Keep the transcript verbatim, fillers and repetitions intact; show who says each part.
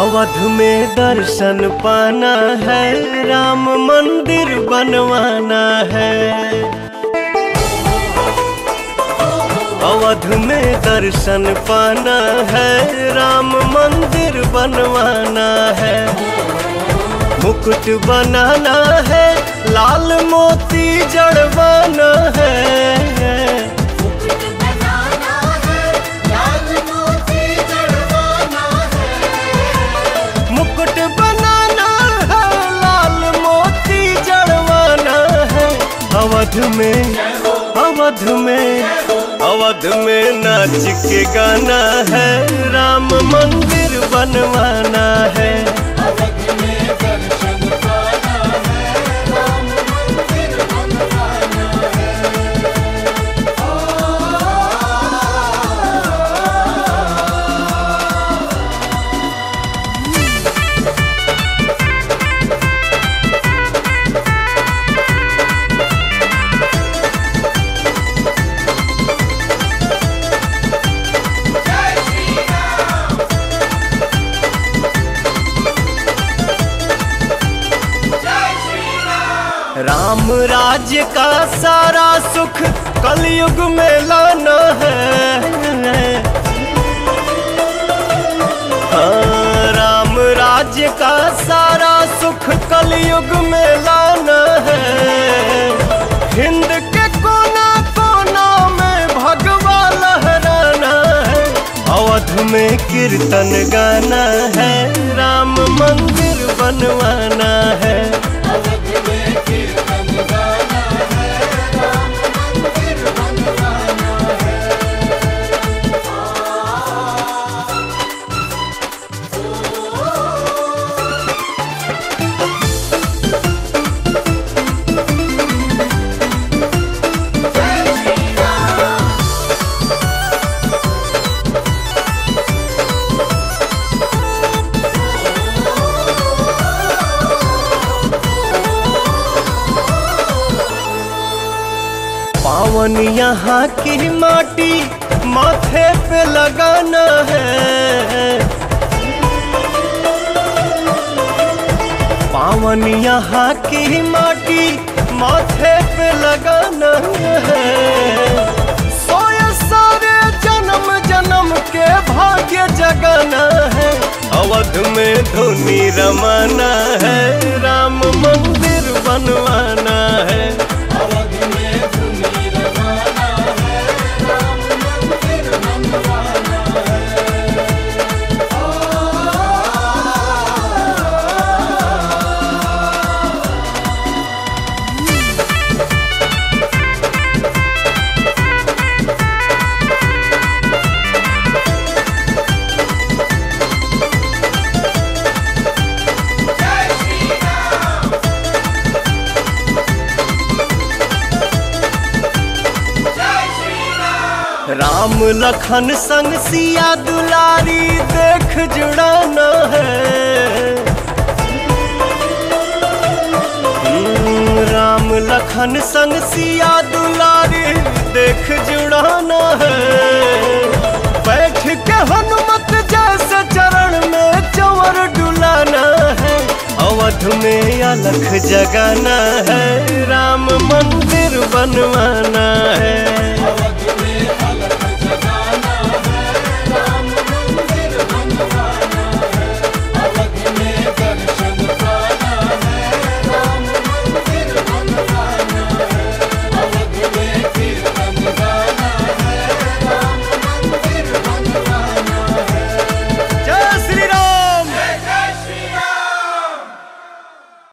Speaker 1: अवध में दर्शन पाना है, राम मंदिर बनवाना है। अवध में दर्शन पाना है, राम मंदिर बनवाना है। मुकुट बनाना है, लाल मोती जड़वाना है। मुकुट बनाना है, लाल मोती जड़वाना है। अवध में अवध में अवध में नाच के गाना है, राम मंदिर बनवाना है।
Speaker 2: अवध में दर्शन पाना है, राम मंदिर बनवाना है।
Speaker 1: राम राज्य का सारा सुख कलयुग में लाना है। हाँ, राम राज्य का सारा सुख कलयुग में लाना है। हिंद के कोना कोना में भगवा लहराना है। अवध में कीर्तन गाना है, राम मंदिर बनवाना है।
Speaker 2: अवध में कीर्तन गाना है, राम मंदिर बनवाना है।
Speaker 1: पावन यहाँ की माटी माथे पे लगाना है। पावन यहाँ की माटी माथे पे लगाना है। सोए सारे जन्म जन्म के भाग्य जगाना है। अवध में धुनी रमाना है, राम मंदिर बनवाना है।
Speaker 2: अवध में धुनी रमाना है, राम मंदिर बनवाना है।
Speaker 1: राम लखन संग सिया दुलारी देख जुड़ाना है। राम लखन संग सिया दुलारी देख जुड़ाना है। बैठ के हनुमत जैसे चरण में चंवर डुलाना है। अवध में अलख जगाना है, राम मंदिर बनवाना है।
Speaker 2: अवध